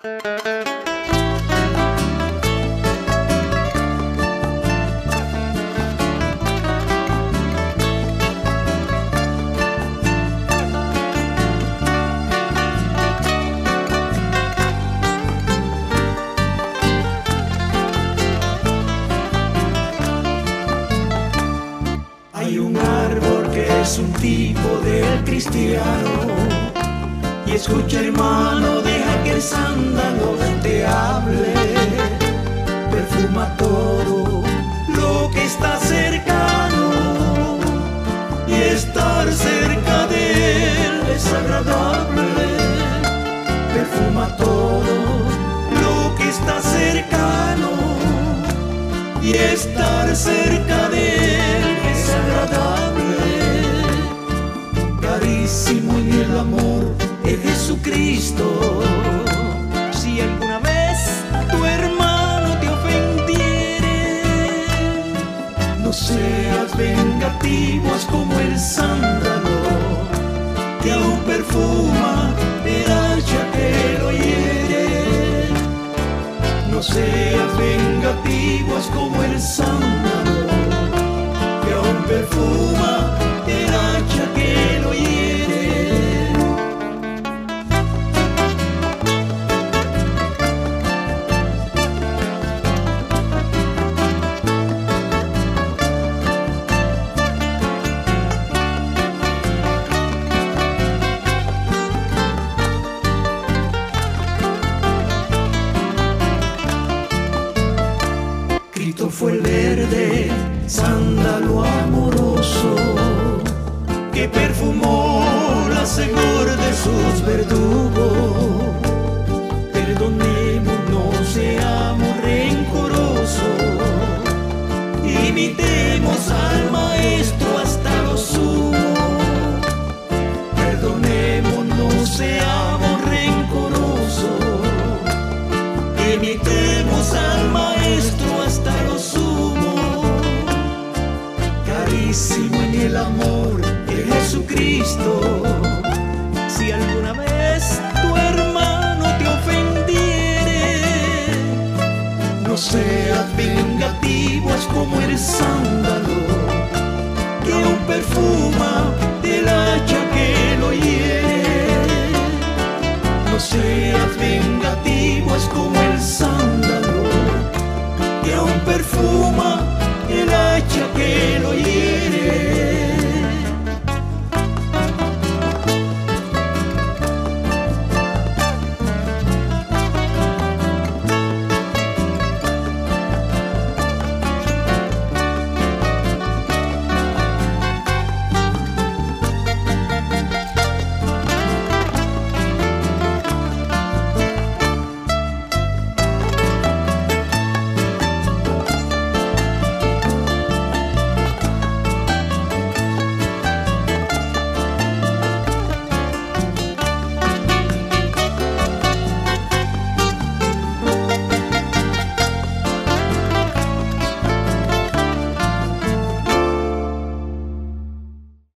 Hay un árbol que es un tipo del cristiano. Y escucha, hermano, deja que el sándalo te hable. Perfuma todo lo que está cercano. Y estar cerca de él es agradable. Perfuma todo lo que está cercano. Y estar cerca de él es agradable. Carísimo en el amor es Jesucristo. Si alguna vez tu hermano te ofendiere, no seas vengativo, haz como el sándalo, que aún perfuma el hacha que lo hiere. No seas vengativo, haz como el sándalo, que aún perfuma el hacha que lo hiere. Cristo fue el verde sándalo amoroso que perfumó la segura de sus verdugos. Perdonemos, no seamos rencorosos, imitemos al Maestro